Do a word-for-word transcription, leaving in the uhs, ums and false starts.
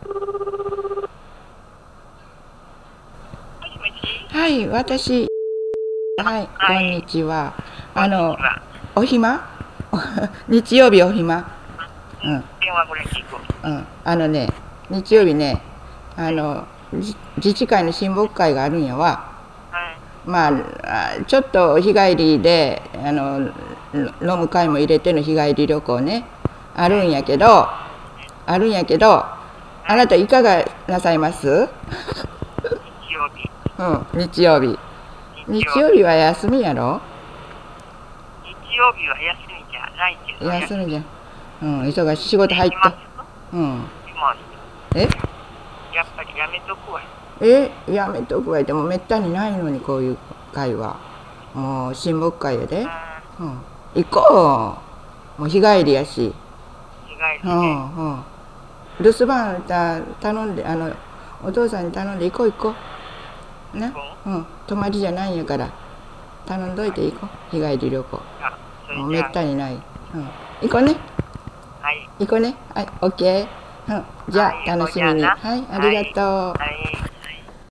はい、私、はい、こんにちは。あの、お暇日曜日お暇うん。 電話これ聞く。 うん。あのね、日曜日ね、あの、自治会の親睦会があるんやわ。まあ、ちょっと日帰りで、あの、飲む会も入れての日帰り旅行ね、あるんやけど、あるんやけど、あなたいかがなさいます？ 日曜日。 うん、日曜日。日曜日は休みやろ？ 日曜日は休みじゃないけど。 休みじゃん。うん、忙しい。仕事入った。うん。え？ やっぱりやめとくわ。 え？やめとくわ。でもめったにないのにこういう会は。もう親睦会やで。うん。行こう。もう日帰りやし。 日帰りで。 うんうん。留守番た頼んで、あのお父さんに頼んで行こう行こう。な。うん。泊まりじゃないんやから頼んどいて行こう。日帰り旅行。もうめったにない。うん。行こうね。 はい。 行こうね。はい、オッケー。うん。じゃあ楽しみに。はい、ありがとう。 はい。